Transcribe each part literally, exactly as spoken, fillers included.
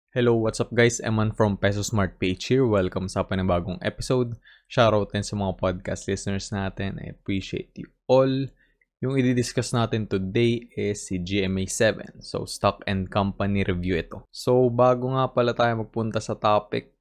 Hello, what's up guys? Eman from Peso Smart Page here. Welcome sa panibagong episode. Shoutout din sa mga podcast listeners natin. I appreciate you all. Yung i-discuss natin today is si G M A seven. So, stock and company review ito. So, bago nga pala tayo magpunta sa topic,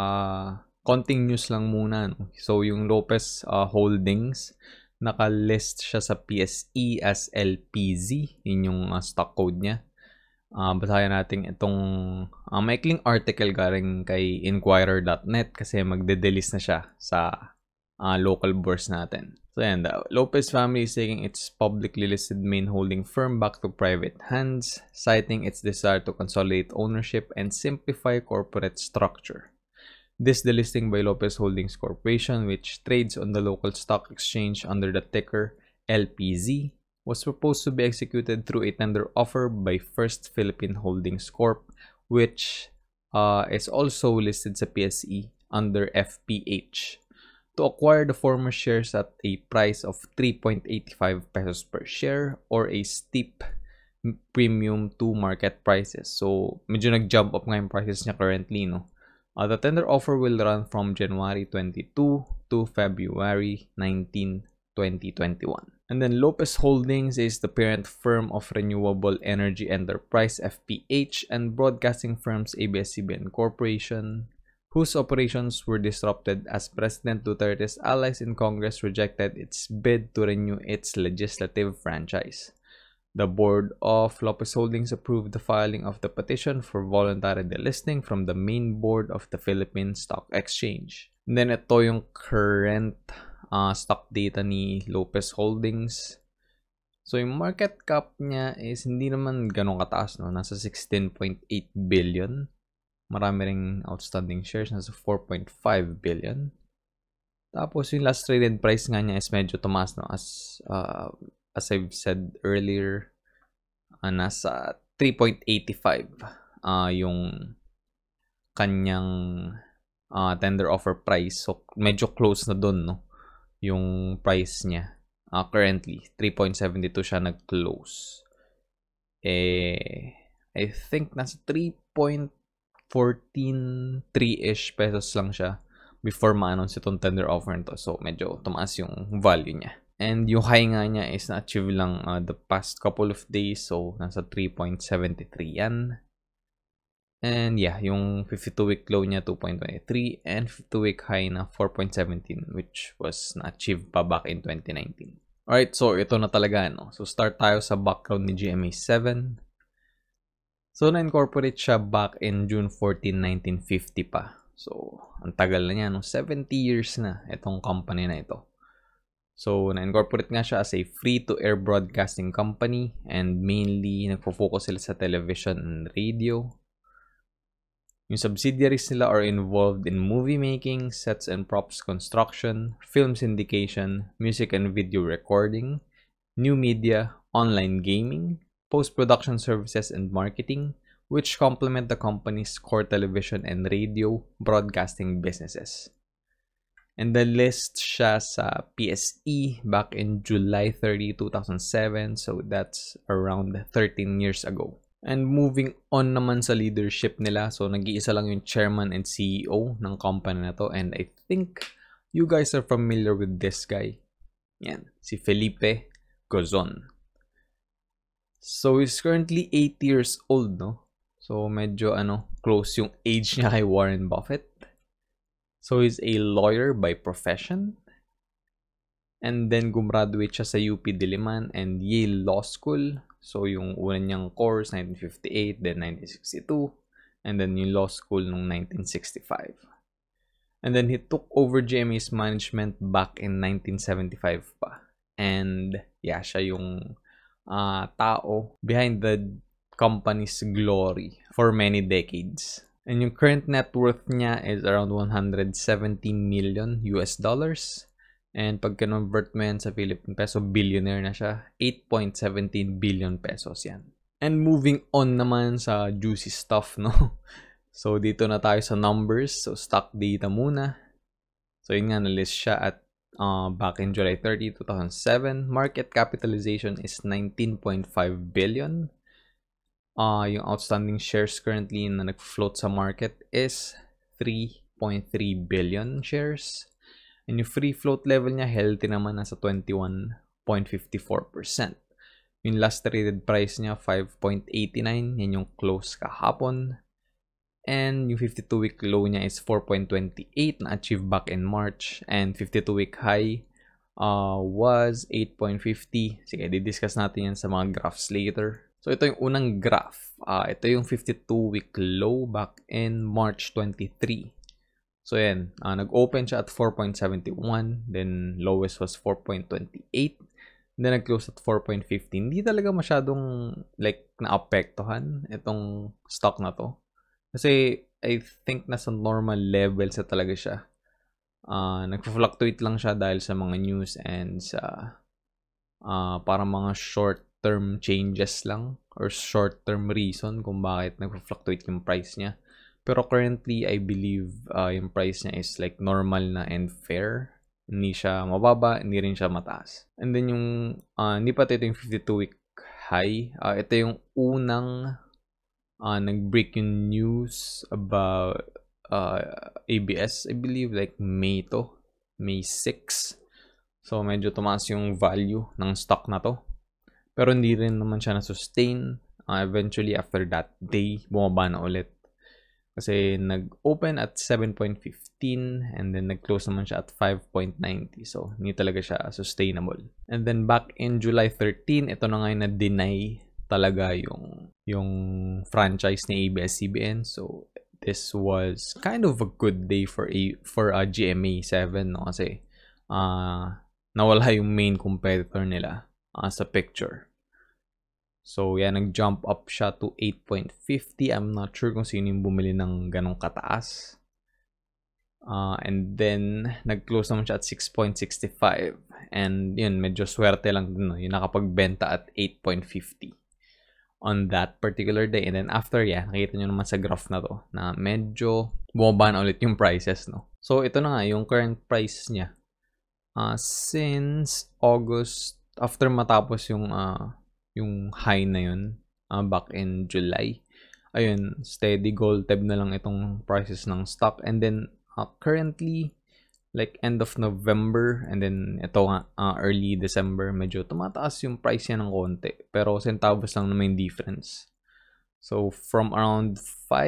uh, konting news lang muna. No? So, yung Lopez uh, Holdings, naka-list siya sa P S E as L P Z. Yun yung uh, stock code niya. Uh, basahin natin itong uh, maikling article galing kay Inquirer dot net kasi magde-delist na siya sa uh, local bourse natin. So yan, the Lopez family is taking its publicly listed main holding firm back to private hands, citing its desire to consolidate ownership and simplify corporate structure. This delisting by Lopez Holdings Corporation, which trades on the local stock exchange under the ticker L P Z, was proposed to be executed through a tender offer by First Philippine Holdings Corp, which uh, is also listed sa P S E under F P H, to acquire the former shares at a price of three point eight five pesos per share or a steep premium to market prices. So, medyo nag-jump up nga yung prices niya currently, no? Uh, the tender offer will run from January twenty-second to February nineteenth, twenty twenty-one. And then Lopez Holdings is the parent firm of Renewable Energy Enterprise F P H and broadcasting firms A B S C B N Corporation, whose operations were disrupted as President Duterte's allies in Congress rejected its bid to renew its legislative franchise. The board of Lopez Holdings approved the filing of the petition for voluntary delisting from the main board of the Philippine Stock Exchange. And then ito yung current Uh, stock data ni Lopez Holdings. So, yung market cap niya is hindi naman ganun kataas, no? Nasa sixteen point eight billion. Marami ring outstanding shares, nasa four point five billion. Tapos, yung last traded price nga niya is medyo tumaas, no? As, uh, as I've said earlier, uh, nasa three point eight five uh, yung kanyang uh, tender offer price. So, medyo close na dun, no? Yung price niya. Uh, currently, three point seven two siya nag-close. Eh, I think nasa three point one four three-ish pesos lang siya before ma-announce itong tender offer nito. So, medyo tumaas yung value niya. And yung high nga niya is na-achieve lang uh, the past couple of days. So, nasa three point seven three yan. And yeah, yung fifty-two week low niya two point two three and fifty-two week high na four point one seven which was na-achieve pa back in twenty nineteen. Alright, so ito na talaga, no? So start tayo sa background ni G M A seven. So na-incorporate siya back in June fourteenth, nineteen fifty pa. So ang tagal na niya, no? seventy years na itong company na ito. So na-incorporate nga siya as a free-to-air broadcasting company and mainly nagfo-focus sila sa television and radio. Yung subsidiaries nila are involved in movie making, sets and props construction, film syndication, music and video recording, new media, online gaming, post-production services and marketing, which complement the company's core television and radio broadcasting businesses. And the list siya sa P S E back in July thirtieth, two thousand seven, so that's around thirteen years ago. And moving on naman sa leadership nila, so nag-iisa lang yung chairman and C E O ng company na to, and I think you guys are familiar with this guy. Yan, si Felipe Gozon. So he's currently eighty years old, no? So medyo ano, close yung age niya kay Warren Buffett. So he's a lawyer by profession. And then gumraduate siya sa U P Diliman and Yale Law School. So, yung una niyang course, nineteen fifty-eight, then nineteen sixty-two, and then yung law school nung nineteen sixty-five. And then he took over G M A's management back in nineteen seventy-five pa. And yeah, siya yung uh, tao behind the company's glory for many decades. And yung current net worth niya is around one hundred seventy million U S dollars. And pag convert mo yan sa Philippine peso, billionaire na siya. eight point one seven billion pesos yan. And moving on naman sa juicy stuff, no? So, dito na tayo sa numbers. So, stock data muna. So, yun nga, na-list siya at uh, back in July thirtieth, two thousand seven. Market capitalization is nineteen point five billion. Uh, yung outstanding shares currently na nag-float sa market is three point three billion shares. And yung free float level niya, healthy naman, nasa twenty-one point five four percent. Yung last traded price niya, five point eight nine. Yan yung close kahapon. And yung fifty-two week low niya is four point two eight na achieve back in March. And fifty-two week high uh, was eight point five zero. Sige, di-discuss natin yan sa mga graphs later. So, ito yung unang graph. Uh, ito yung fifty-two week low back in March twenty-three. So, yan. Uh, nag-open siya at four point seven one. Then, lowest was four point two eight. Then, nag-close at four point one five. Hindi talaga masyadong, like, naapektuhan itong stock na to. Kasi, I think nasa normal level sa talaga siya. Uh, nag-fluctuate lang siya dahil sa mga news and sa uh, parang mga short-term changes lang or short-term reason kung bakit nag-fluctuate yung price niya. Pero currently, I believe uh, yung price niya is like normal na and fair. Hindi siya mababa, hindi rin siya mataas. And then yung, uh, hindi pa ito yung fifty-two week high. Uh, ito yung unang uh, nag-break yung news about uh, A B S, I believe, like May to. May sixth. So, medyo tumaas yung value ng stock na to. Pero hindi rin naman siya na-sustain. Uh, eventually, after that day, bumaba na ulit. Kasi nag-open at seven point one five and then nag-close naman siya at five point nine zero. So, hindi talaga siya sustainable. And then back in July thirteenth, ito na ngayon na-deny talaga yung, yung franchise ni A B S C B N. So, this was kind of a good day for a for a G M A seven, no? Kasi uh, nawala yung main competitor nila uh, sa picture. So, yan, nag-jump up siya to eight point five zero. I'm not sure kung sino yung bumili ng ganong kataas. Uh, and then, nag-close naman siya at six point six five. And yun, medyo swerte lang din, no? Yung nakapagbenta at eight point five zero on that particular day. And then after, yeah, nakita nyo naman sa graph na to na medyo bumaba na ulit yung prices, no? So, ito na nga, yung current price niya. Uh, since August, after matapos yung... Uh, yung high na yun, uh, back in July. Ayun, steady gold tab na lang itong prices ng stock. And then, uh, currently, like end of November, and then ito nga, uh, early December, medyo tumataas yung price niya ng konti. Pero centavos lang naman yung difference. So, from around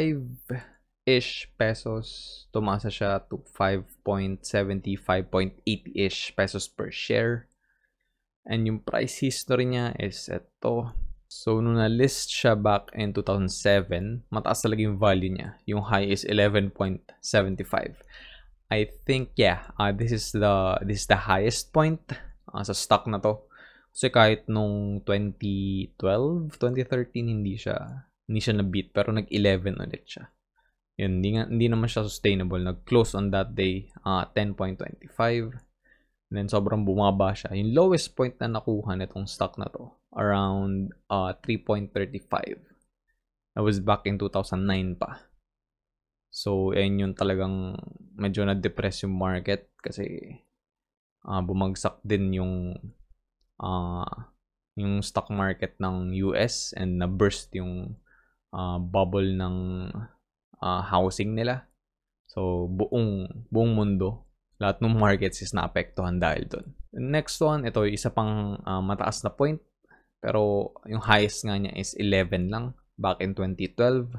five-ish pesos, tumasa siya to five point seven zero, five point eight-ish pesos per share. And yung price history niya is ito. So, nung na-list siya back in two thousand seven, mataas talaga yung value niya. Yung high is eleven point seven five. I think, yeah, uh, this is the this is the highest point uh, sa stock na to. Kasi kahit nung twenty twelve, twenty thirteen, hindi siya, hindi siya na-beat. Pero nag-eleven ulit siya. Yun, hindi, nga, hindi naman siya sustainable. Nag-close on that day, uh, ten point two five. And then, sobrang bumaba siya. Yung lowest point na nakuha nitong stock na to, around uh, three point three five. That was back in two thousand nine pa. So, ayun yung talagang medyo na-depress yung market kasi uh, bumagsak din yung uh, yung stock market ng U S and na-burst yung uh, bubble ng uh, housing nila. So, buong, buong mundo, lahat ng markets is naapektuhan dahil doon. Next one, ito yung isa pang uh, mataas na point. Pero yung highest nga niya is eleven lang back in twenty twelve.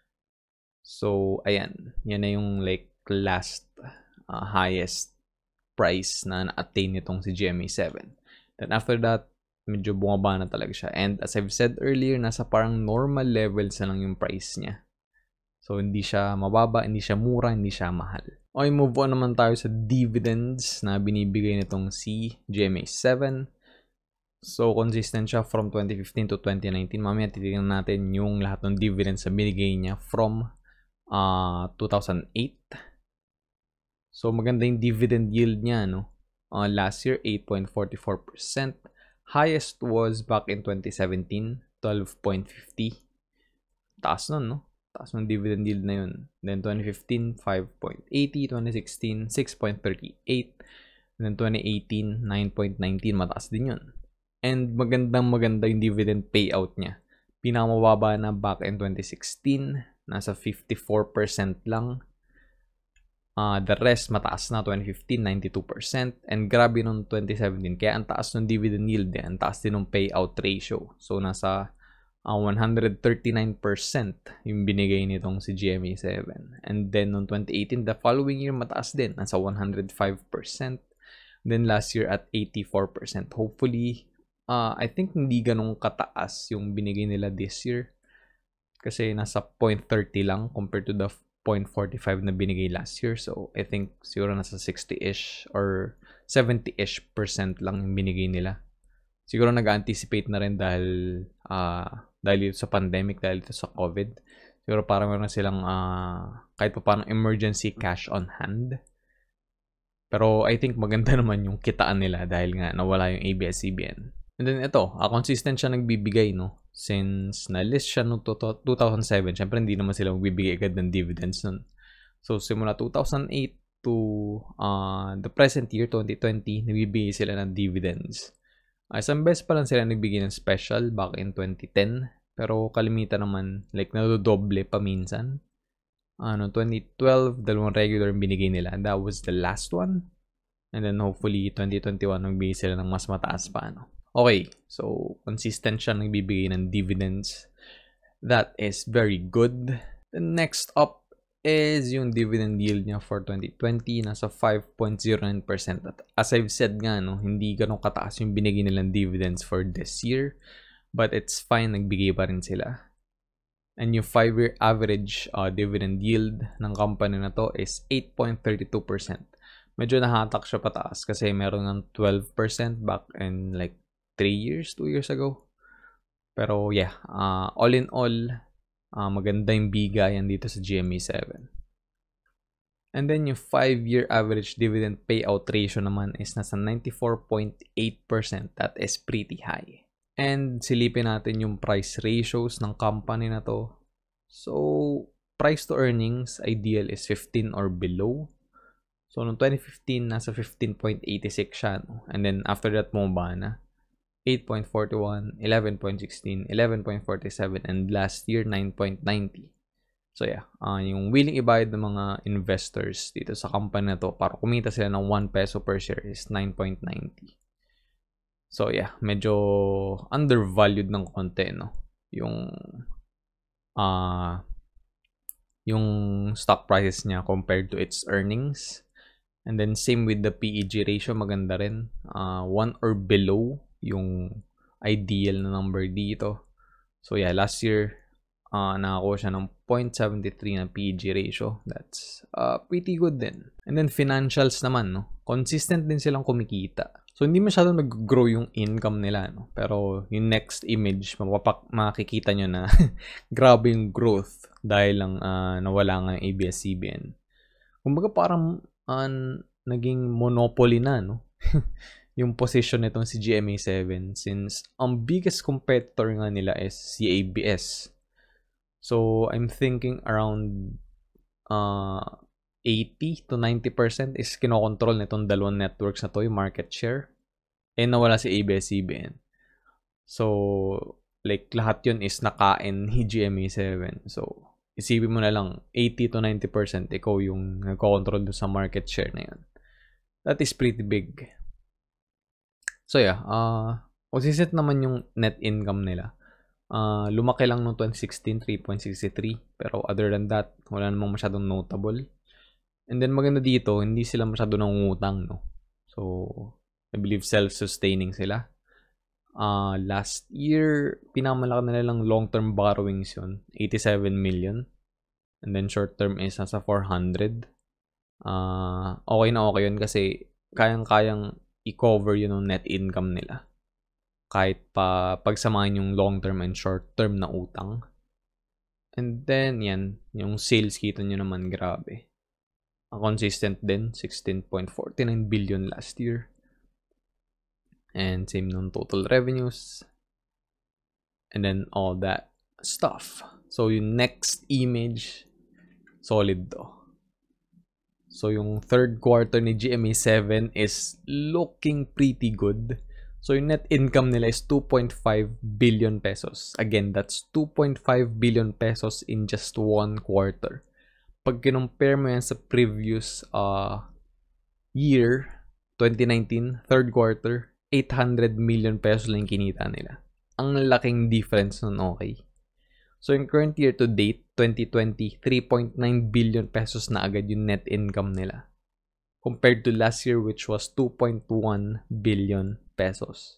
So, ayan. Yan na yung like last uh, highest price na na-attain nitong si G M A seven. Then after that, medyo bumaba na talaga siya. And as I've said earlier, nasa parang normal levels na lang yung price niya. So, hindi siya mababa, hindi siya mura, hindi siya mahal. Okay, move on naman tayo sa dividends na binibigay nitong si G M A seven. So, consistent siya from twenty fifteen to twenty nineteen. Mamaya titignan natin yung lahat ng dividends na binigay niya from uh, two thousand eight. So, maganda yung dividend yield niya, no? Uh, last year, eight point four four percent. Highest was back in twenty seventeen, twelve point five zero. Taas nun, no? Taas ng dividend yield na yun. Then twenty fifteen, five point eight zero. twenty sixteen, six point three eight. And then twenty eighteen, nine point one nine. Mataas din yun. And magandang maganda yung dividend payout niya. Pinakamababa na back in twenty sixteen, nasa fifty-four percent lang. Uh, the rest, mataas na, twenty fifteen, ninety-two percent. And grabe nung twenty seventeen. Kaya ang taas ng dividend yield, eh. Ang taas din ng payout ratio. So, nasa uh, one hundred thirty-nine percent yung binigay nitong si G M A seven. And then, noong twenty eighteen, the following year, mataas din. Nasa one hundred five percent. Then, last year at eighty-four percent. Hopefully, uh, I think hindi ganun kataas yung binigay nila this year. Kasi nasa zero point three zero lang compared to the zero point four five na binigay last year. So, I think siguro nasa sixty-ish or seventy-ish percent lang yung binigay nila. Siguro nag-anticipate na rin dahil uh, dahil sa pandemic, dahil ito sa COVID. Siguro parang meron silang uh, kahit pa paano emergency cash on hand. Pero I think maganda naman yung kitaan nila dahil nga nawala yung A B S C B N. And then ito, uh, consistent siya nagbibigay, no? Since na-list siya noong two thousand seven, syempre hindi naman sila magbibigay agad ng dividends nun. So, simula two thousand eight to uh, the present year, twenty twenty, nagbibigay sila ng dividends. Uh, isang beses pa lang sila nagbigay ng special back in twenty ten. Pero kalimitan naman, like, nadodoble pa minsan. Ano, twenty twelve, dalawang regular binigay nila. And that was the last one. And then hopefully, twenty twenty-one, nagbigay sila ng mas mataas pa, ano. Okay, so consistent siya nagbibigay ng dividends. That is very good. The next up is yung dividend yield niya for twenty twenty. Nasa five point zero nine percent. At as I've said nga, no, hindi ganun kataas yung binigay nilang dividends for this year. But it's fine, nagbigay pa rin sila. And yung five-year average uh, dividend yield ng company na to is eight point three two percent. Medyo nahatak siya pataas kasi meron ng twelve percent back in like three years, two years ago. Pero yeah, uh, all in all, uh, maganda yung bigayan dito sa G M A seven. And then yung five-year average dividend payout ratio naman is nasa ninety-four point eight percent. That is pretty high. And silipin natin yung price ratios ng company na to. So, price to earnings, ideal is fifteen or below. So, noong twenty fifteen, nasa fifteen point eight six siya. No? And then, after that, bumaba na. eight point four one, eleven point one six, eleven point four seven, and last year, nine point nine zero. So, yeah. Uh, yung willing ibayad ng mga investors dito sa company na to para kumita sila ng one peso per share is nine point nine zero. So, yeah. Medyo undervalued ng konti, no? Yung uh, yung stock prices niya compared to its earnings. And then, same with the P E G ratio, maganda rin. Uh, one or below yung ideal na number dito. So, yeah, last year, uh, nakakuha siya ng zero point seven three na P E G ratio. That's uh, pretty good din. And then, financials naman, no? Consistent din silang kumikita. So, hindi masyadong nag-grow yung income nila, no? Pero, yung next image, mapapak makikita nyo na grabe yung growth dahil lang uh, nawala nga yung A B S C B N. Kumbaga, parang uh, naging monopoly na, no? Yung position nitong si G M A seven since ang biggest competitor nga nila is si A B S. So, I'm thinking around uh, eighty to ninety percent is kinokontrol nitong dalawang networks na to, yung market share. Eh, nawala si A B S C B N. So, like, lahat yun is nakain ni G M A seven. So, isipin mo na lang, eighty to ninety percent ikaw yung nagkocontrol doon sa market share na yun. That is pretty big. So yeah, uh, consistent naman yung net income nila. Uh, lumaki lang noong twenty sixteen, three point six three. Pero other than that, wala namang masyadong notable. And then maganda dito, hindi sila masyado nangungutang, no? So, I believe self-sustaining sila. Uh, last year, pinamalaki nila lang long-term borrowings yun, eighty-seven million. And then short-term is nasa four hundred. Uh, okay na okay yun kasi kayang-kayang i-cover yun ng net income nila. Kahit pa pagsamahin yung long-term and short-term na utang. And then, yan. Yung sales, kita nyo naman, grabe. Consistent din. sixteen point four nine billion last year. And same nung total revenues. And then, all that stuff. So, yung next image, solid to. So, yung third quarter ni G M A seven is looking pretty good. So, yung net income nila is two point five billion pesos. Again, that's two point five billion pesos in just one quarter. Pag kinumpare mo yan sa previous uh, year, twenty nineteen, third quarter, eight hundred million pesos lang kinita nila. Ang laking difference nun, okay. So, yung current year to date, twenty twenty, three point nine billion pesos na agad yung net income nila. Compared to last year, which was two point one billion pesos.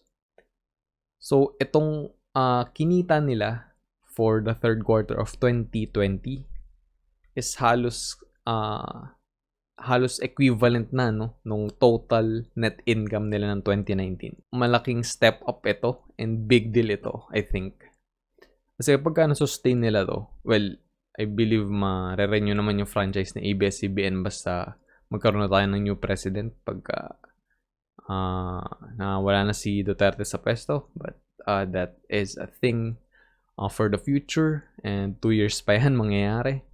So, itong uh, kinita nila for the third quarter of twenty twenty is halos uh, halos equivalent na no nung total net income nila ng twenty nineteen. Malaking step up ito and big deal ito, I think. Kasi pagka na-sustain nila to, well, I believe ma-renew naman yung franchise ng A B S C B N basta magkaroon na tayo ng new president pagka uh, na wala na si Duterte sa pwesto. But uh, that is a thing uh, for the future and two years pa yan mangyayari.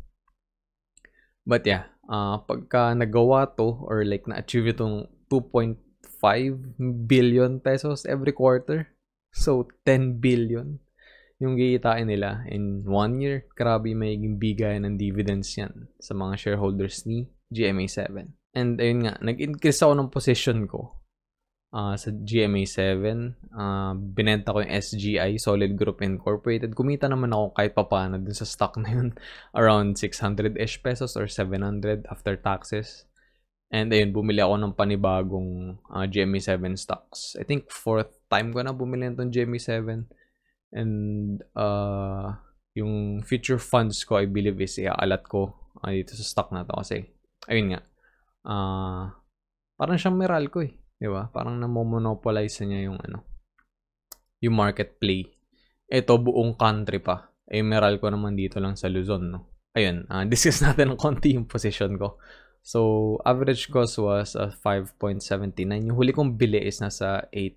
But yeah, uh, pagka nagawa to or like na-achieve itong two point five billion pesos every quarter, so ten billion yung giitain nila in one year, grabe may bigayan ng dividends yan sa mga shareholders ni G M A seven. And ayun nga, nag-increase ako ng position ko uh, sa G M A seven. Uh, binenta ko yung S G I, Solid Group Incorporated. Kumita naman ako kahit papaano dun sa stock na yun. Around six hundred-ish pesos or seven hundred after taxes. And ayun, bumili ako ng panibagong uh, G M A seven stocks. I think fourth time ko na bumili nitong G M A seven. And uh, yung future funds ko, I believe is iaalat ko uh, dito sa stock na to kasi ayun nga, uh, parang siyang Meralco eh, di ba? Parang namomonopolize niya yung ano, yung market play. Ito buong country pa. Eh Meralco naman dito lang sa Luzon, no? Ayun, uh, discuss natin ng konti yung position ko. So, average cost was uh, five point seven nine. Yung huli kong bili is nasa eight.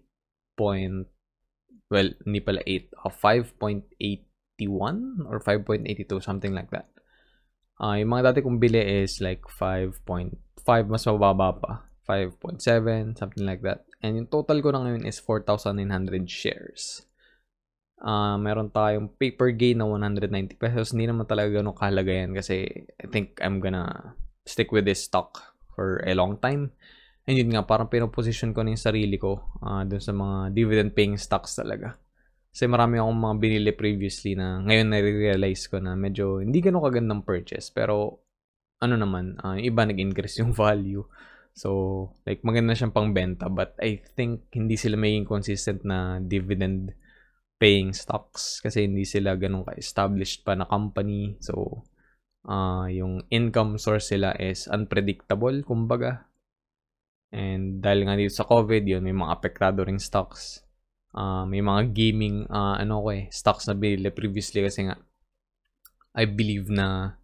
Well, hindi pala eight. Uh, five point eight one or five point eight two, something like that. Uh, yung mga dati kong bili is like five point five, mas mababa pa. five point seven, something like that. And yung total ko na ngayon is four thousand nine hundred shares. Uh, meron tayong paper gain na one hundred ninety pesos. Hindi naman talaga ganun kahalaga yan kasi I think I'm gonna stick with this stock for a long time. And yun nga, parang pinoposition ko na yung sarili ko uh, dun sa mga dividend-paying stocks talaga. Kasi marami akong mga binili previously na ngayon na-realize ko na medyo hindi ganun kagandang purchase. Pero ano naman, uh, iba nag-increase yung value. So, like maganda siyang pangbenta. But I think hindi sila maging consistent na dividend-paying stocks. Kasi hindi sila ganun ka-established pa na company. So, uh, yung income source sila is unpredictable, kumbaga. And dahil nga dito sa COVID, yun, may mga apektado ring stocks. Uh, may mga gaming, uh, ano ko eh, stocks na binili previously kasi nga, I believe na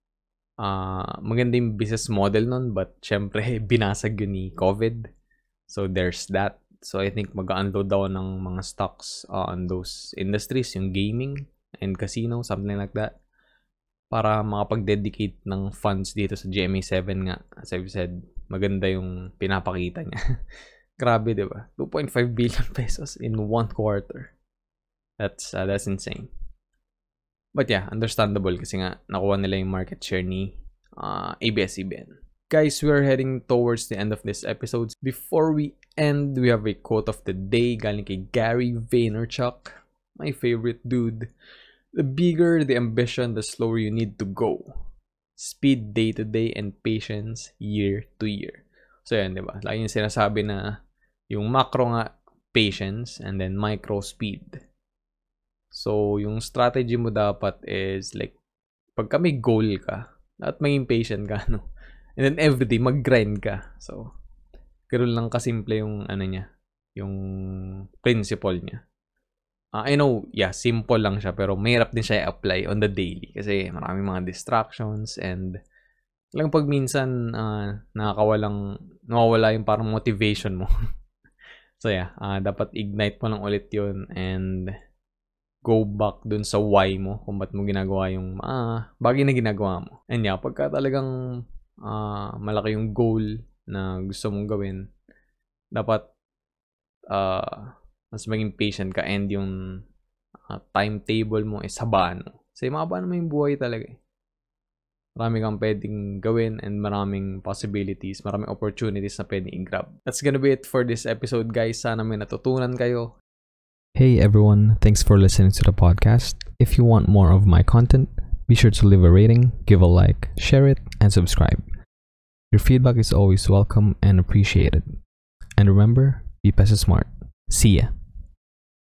uh, maganda yung business model nun, but syempre, binasag yun ni COVID. So, there's that. So, I think mag-unload daw ng mga stocks uh, on those industries, yung gaming and casino, something like that. Para makapag-dedicate ng funds dito sa G M A seven nga. As I've said, maganda yung pinapakita niya. Grabe, di ba? two point five billion pesos in one quarter. That's uh, that's insane. But yeah, understandable kasi nga nakuha nila yung market share ni uh, A B S C B N. Guys, we are heading towards the end of this episode. Before we end, we have a quote of the day galing kay Gary Vaynerchuk, my favorite dude. The bigger the ambition, the slower you need to go. Speed day to day and patience year to year. So yan, di ba? Lagi yung sinasabi na yung macro nga patience and then micro speed. So yung strategy mo dapat is like pagka may goal ka, dapat maging patient ka, no? And then everyday mag-grind ka. So ganoon lang kasimple yung ano niya, yung principle niya. Uh, I know, yeah, simple lang siya pero mahirap din siya i-apply on the daily kasi maraming mga distractions and lang pag minsan uh, nakakawalang, nawawala yung parang motivation mo. So yeah, uh, dapat ignite mo lang ulit yun and go back dun sa why mo kung ba't mo ginagawa yung uh, bagay na ginagawa mo. And yeah, pagka talagang uh, malaki yung goal na gusto mong gawin, dapat uh, mas maging patient ka, and yung uh, timetable mo is habaan mo. Kasi mahabaan mo yung buhay talaga eh. Marami kang pwedeng gawin and maraming possibilities, maraming opportunities na pwedeng i-grab. That's gonna be it for this episode, guys. Sana may natutunan kayo. Hey everyone, thanks for listening to the podcast. If you want more of my content, be sure to leave a rating, give a like, share it, and subscribe. Your feedback is always welcome and appreciated. And remember, be Peso Smart. See ya.